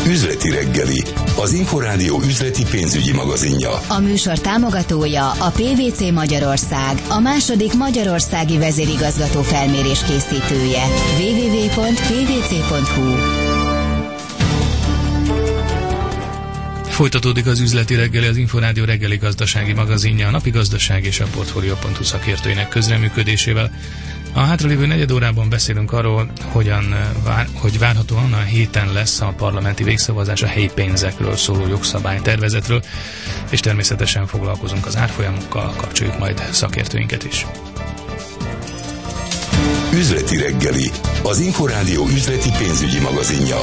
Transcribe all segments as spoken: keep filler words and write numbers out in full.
Üzleti reggeli, az Inforádió üzleti pénzügyi magazinja. A műsor támogatója a pé vé cé Magyarország, a második magyarországi vezérigazgató felmérés készítője. double-u double-u double-u pont p v c pont h u. Folytatódik az üzleti reggeli, az Inforádió reggeli gazdasági magazinja, a napi gazdaság és a Portfolio pont hu szakértőinek közreműködésével. A hátralévő negyed órában beszélünk arról, hogyan vár, hogy várhatóan a héten lesz a parlamenti végszavazás a helyi pénzekről szóló jogszabálytervezetről, és természetesen foglalkozunk az árfolyamokkal, kapcsoljuk majd szakértőinket is. Üzleti reggeli, az Inforádió üzleti pénzügyi magazinja.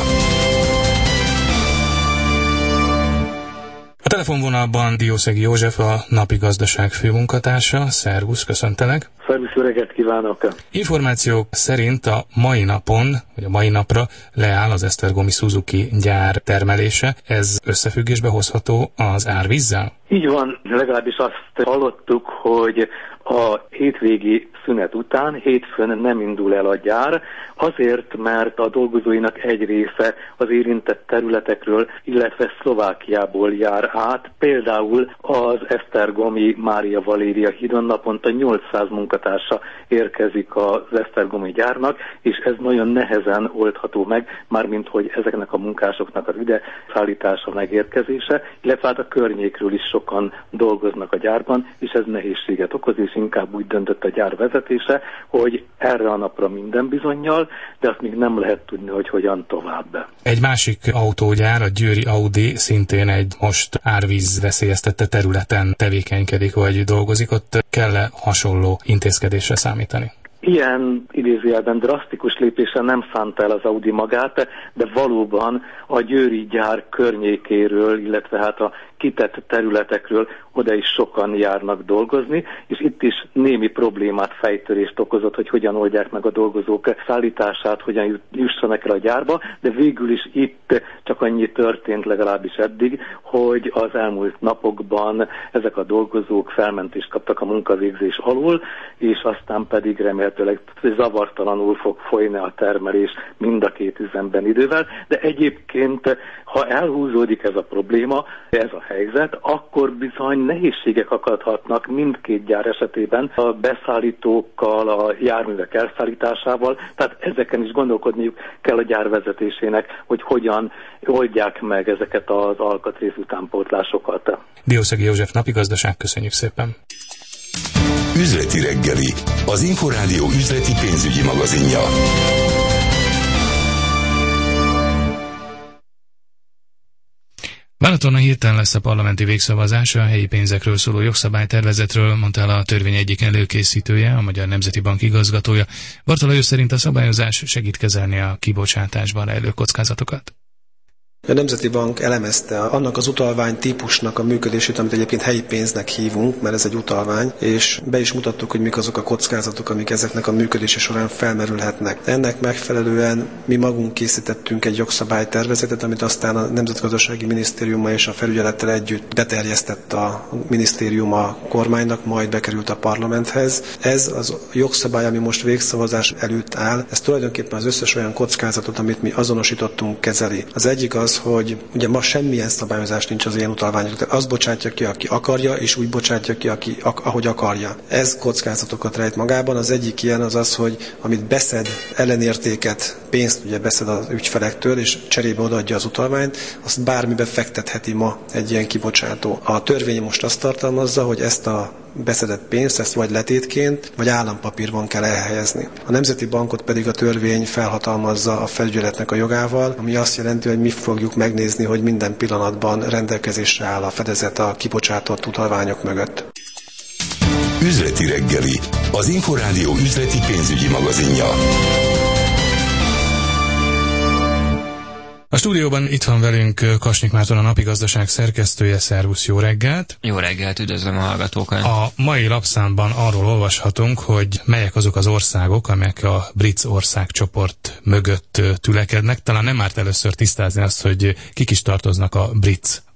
A telefonvonalban Diószegi József, a Napi Gazdaság főmunkatársa. Szervusz, köszöntelek! Szervusz, jó reggelt kívánok! Információk szerint a mai napon, vagy a mai napra leáll az Esztergomi Suzuki gyár termelése. Ez összefüggésbe hozható az árvízzel? Így van, legalábbis azt hallottuk, hogy a hétvégi szünet után hétfőn nem indul el a gyár, azért, mert a dolgozóinak egy része az érintett területekről, illetve Szlovákiából jár át. Például az esztergomi Mária Valéria hídon naponta nyolcszáz munkatársa érkezik az esztergomi gyárnak, és ez nagyon nehezen oldható meg, mármint hogy ezeknek a munkásoknak az ide szállítása, megérkezése, illetve hát a környékről is sokan dolgoznak a gyárban, és ez nehézséget okoz, és inkább úgy döntött a gyár vezetése, hogy erre a napra minden bizonnyal, de azt még nem lehet tudni, hogy hogyan tovább. Egy másik autógyár, a győri Audi, szintén egy most árvíz veszélyeztette területen tevékenykedik, vagy dolgozik. Ott kell-e hasonló intézkedésre számítani? Ilyen idézőjelben drasztikus lépésre nem szánta el az Audi magát, de valóban a győri gyár környékéről, illetve hát a kitett területekről oda is sokan járnak dolgozni, és itt is némi problémát, fejtörést okozott, hogy hogyan oldják meg a dolgozók szállítását, hogyan jussanak el a gyárba, de végül is itt csak annyi történt legalábbis eddig, hogy az elmúlt napokban ezek a dolgozók felmentést kaptak a munkavégzés alól, és aztán pedig remélhetőleg zavartalanul fog folyni a termelés mind a két üzemben idővel, de egyébként, ha elhúzódik ez a probléma, ez a helyzet, akkor bizony nehézségek akadhatnak mindkét gyár esetében a beszállítókkal, a járművek elszállításával, tehát ezeken is gondolkodniuk kell a gyár vezetésének, hogy hogyan oldják meg ezeket az alkatrész utánpótlásokat. Diószegi József, Napi Gazdaság, köszönjük szépen! Üzleti reggeli, az Inforádió üzleti pénzügyi magazinja. Várhatóan a héten lesz a parlamenti végszavazás a helyi pénzekről szóló jogszabálytervezetről, mondta el a törvény egyik előkészítője, a Magyar Nemzeti Bank igazgatója. Barta Lajos szerint a szabályozás segít kezelni a kibocsátásban rejlő kockázatokat. A Nemzeti Bank elemezte annak az utalvány típusnak a működését, amit egyébként helyi pénznek hívunk, mert ez egy utalvány, és be is mutattuk, hogy mik azok a kockázatok, amik ezeknek a működése során felmerülhetnek. Ennek megfelelően mi magunk készítettünk egy jogszabálytervezetet, amit aztán a Nemzetgazdasági Minisztériuma és a felügyelettel együtt beterjesztett a minisztérium a kormánynak, majd bekerült a parlamenthez. Ez az jogszabály, ami most végszavazás előtt áll, ez tulajdonképpen az összes olyan kockázatot, amit mi azonosítottunk, kezeli. Az egyik az, hogy ugye ma semmilyen szabályozás nincs az ilyen utalványok. Tehát azt bocsátja ki, aki akarja, és úgy bocsátja ki, aki, ahogy akarja. Ez kockázatokat rejt magában. Az egyik ilyen az az, hogy amit beszed ellenértéket, pénzt ugye beszed az ügyfelektől, és cserébe odaadja az utalványt, azt bármibe fektetheti ma egy ilyen kibocsátó. A törvény most azt tartalmazza, hogy ezt a beszedett pénzt, ezt vagy letétként, vagy állampapírban kell elhelyezni. A Nemzeti Bankot pedig a törvény felhatalmazza a felügyeletnek a jogával, ami azt jelenti, hogy mi fogjuk megnézni, hogy minden pillanatban rendelkezésre áll a fedezet a kibocsátott utalványok mögött. Üzleti reggeli, az Inforádió üzleti pénzügyi magazinja. A stúdióban itt van velünk Kasnyik Márton, a Napi Gazdaság szerkesztője. Szervusz, jó reggelt! Jó reggelt, üdvözlöm a hallgatókat! A mai lapszámban arról olvashatunk, hogy melyek azok az országok, amelyek a BRICS országcsoport mögött tülekednek. Talán nem árt először tisztázni azt, hogy kik is tartoznak a BRICS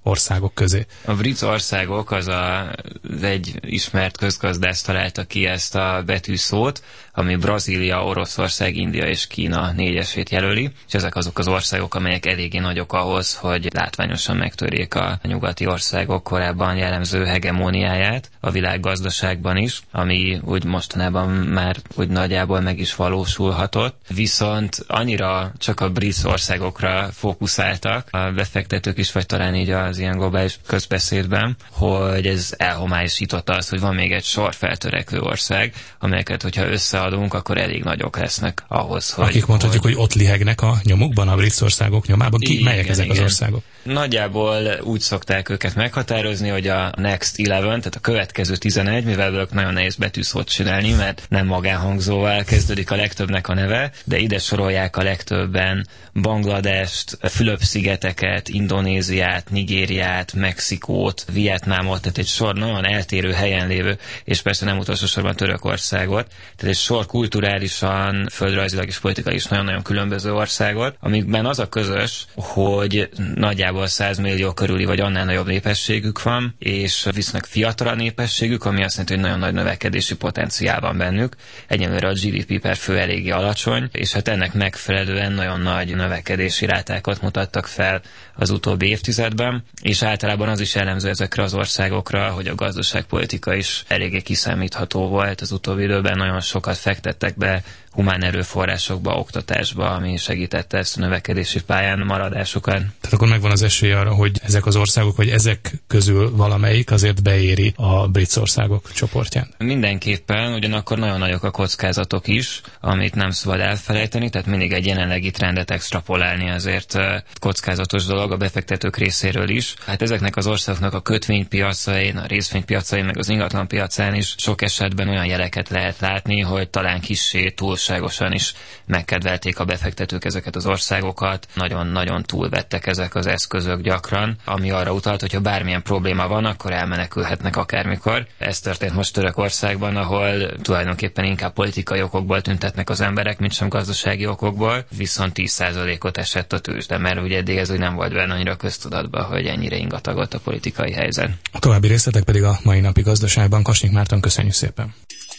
országok közé. A brit országok az, a, az egy ismert közgazdász találta ki ezt a betűszót, ami Brazília, Oroszország, India és Kína négyesét jelöli, és ezek azok az országok, amelyek eléggé nagyok ahhoz, hogy látványosan megtörjék a nyugati országok korábban jellemző hegemóniáját a világgazdaságban is, ami úgy mostanában már úgy nagyjából meg is valósulhatott. Viszont annyira csak a brit országokra fókuszáltak a befektetők is, vagy talán így az ilyen globális közbeszédben, hogy ez elhomályosította azt, hogy van még egy sor feltörekvő ország, amelyeket, hogyha összeadunk, akkor elég nagyok lesznek ahhoz, hogy... Akik mondhatjuk, hogy, hogy ott lihegnek a nyomukban, a brit országok nyomában. Ki, igen, melyek ezek igen. az országok? Nagyjából úgy szokták őket meghatározni, hogy a Next tizenegy, tehát a következő tizenegy, mivel ők nagyon nehéz betűszót csinálni, mert nem magánhangzóval kezdődik a legtöbbnek a neve, de ide sorolják a legtöbben Bangladest, Fülöp-szigeteket, Indonéziát, Nigériát, Mexikót, Vietnámot, tehát egy sor nagyon eltérő helyen lévő, és persze nem utolsó sorban Törökországot, tehát egy sor kulturálisan, földrajzilag és politikai is nagyon-nagyon különböző országot, amikben az a közös, hogy nagyjából száz millió körüli vagy annál nagyobb népességük van, és viszonylag fiatal a népességük, ami azt jelenti, hogy nagyon nagy növekedési potenciál van bennük. Egyelőre a gé dé pé per fő eléggé alacsony, és hát ennek megfelelően nagyon nagy növekedési rátákat mutattak fel az utóbbi évtizedben, és általában az is jellemző ezekre az országokra, hogy a gazdaságpolitika is eléggé kiszámítható volt. Az utóbbi időben nagyon sokat fektettek be humán erőforrásokba, oktatásba, ami segítette ezt a növekedési pályán maradásukat. Tehát akkor megvan az esély arra, hogy ezek az országok, vagy ezek közül valamelyik azért beéri a brit országok csoportján. Mindenképpen, ugyanakkor nagyon nagyok a kockázatok is, amit nem szabad elfelejteni, tehát mindig egy jelenlegi trendet extrapolálni azért kockázatos dolog a befektetők részéről is. Hát ezeknek az országoknak a kötvénypiacain, a részvénypiacain, meg az ingatlan piacán is sok esetben olyan jeleket lehet látni, hogy talán kissé túlságosan is megkedvelték a befektetők ezeket az országokat, nagyon-nagyon túlvettek ezek az eszközök gyakran, ami arra utalt, hogyha bármilyen probléma van, akkor elmenekülhetnek akármikor. Ez történt most Törökországban, ahol tulajdonképpen inkább politikai okokból tüntetnek az emberek, mint sem gazdasági okokból, viszont tíz százalékot esett a tőzsde, mert ugye eddig ez úgy nem volt benne annyira köztudatban, hogy ennyire ingatagott a politikai helyzet. A további részletek pedig a mai napi gazdaságban. Kasnyik Márton, köszönjük szépen!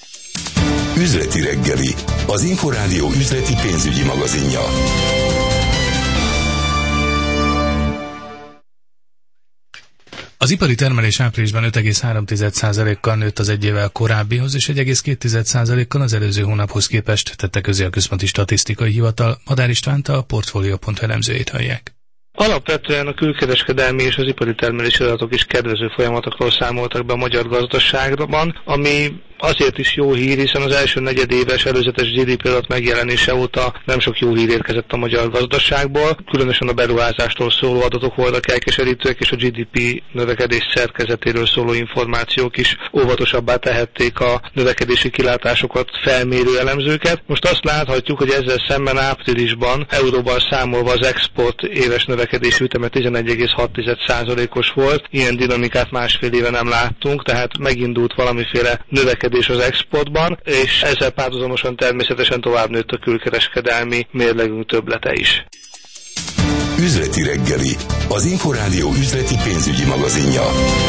Üzleti reggeli, az Inforádió üzleti pénzügyi magazinja. Az ipari termelés áprilisban öt egész három százalékkal nőtt az egy évvel korábbihoz, és egy egész két százalékkal az előző hónaphoz képest, tette közé a Központi Statisztikai Hivatal. Madár Istvánt, a Portfolio pont hu elemzőjét hallják. Alapvetően a külkereskedelmi és az ipari termelési adatok is kedvező folyamatokról számoltak be a magyar gazdaságban, ami azért is jó hír, hiszen az első negyedéves előzetes gé dé pé adat megjelenése óta nem sok jó hír érkezett a magyar gazdaságból. Különösen a beruházástól szóló adatok voltak elkeserítőek, és a gé dé pé növekedés szerkezetéről szóló információk is óvatosabbá tehették a növekedési kilátásokat felmérő elemzőket. Most azt láthatjuk, hogy ezzel szemben áprilisban euróban számolva az export éves növekedési üteme tizenegy egész hat százalékos volt. Ilyen dinamikát másfél éve nem láttunk, tehát megindult valamiféle növekedés az exportban, és ezzel párhuzamosan természetesen tovább nőtt a külkereskedelmi mérlegünk többlete is. Üzleti reggeli, az Inforádió üzleti pénzügyi magazinja.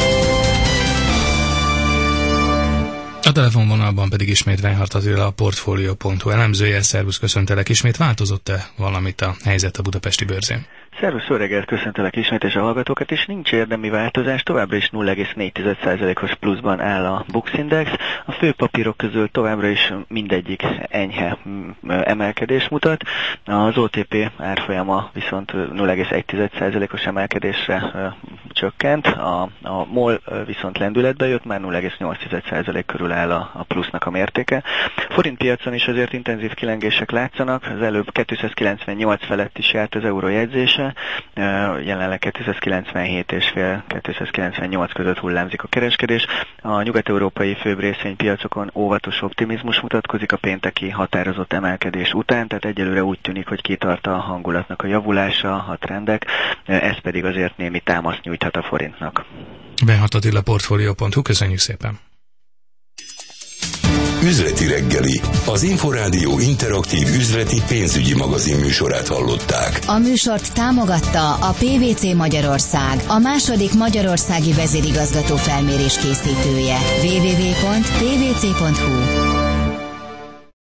A telefonvonalban pedig ismét Reinhardt Attila, a Portfolio pont hu elemzője. Szervusz, köszöntelek. Ismét változott-e valamit a helyzet a budapesti bőrzén? Szervusz, jó reggelt, köszöntelek ismét és a hallgatókat, és nincs érdemi változás, továbbra is nulla egész négy százalékos pluszban áll a Bux Index. A főpapírok közül továbbra is mindegyik enyhe emelkedés mutat. Az o té pé árfolyama viszont nulla egész egy százalékos emelkedésre csökkent, a, a MOL viszont lendületbe jött, már nulla egész nyolc százalék körül áll a, a plusznak a mértéke. Forint piacon is azért intenzív kilengések látszanak, az előbb kétszázkilencvennyolc felett is járt az euró jegyzése, jelenleg kétszázkilencvenhét egész öt kétszázkilencvennyolc között hullámzik a kereskedés. A nyugat-európai főbb részvénypiacokon óvatos optimizmus mutatkozik a pénteki határozott emelkedés után, tehát egyelőre úgy tűnik, hogy kitart a hangulatnak a javulása, a trendek, ez pedig azért némi támaszt nyújthat a forintnak. Reinhardt Attila, Portfolio pont hu, köszönjük szépen! Üzleti reggeli, az Inforádió interaktív üzleti pénzügyi magazin műsorát hallották. A műsort támogatta a pé vé cé Magyarország, a második magyarországi vezérigazgató felmérés készítője. double-u double-u double-u pont p v c pont h u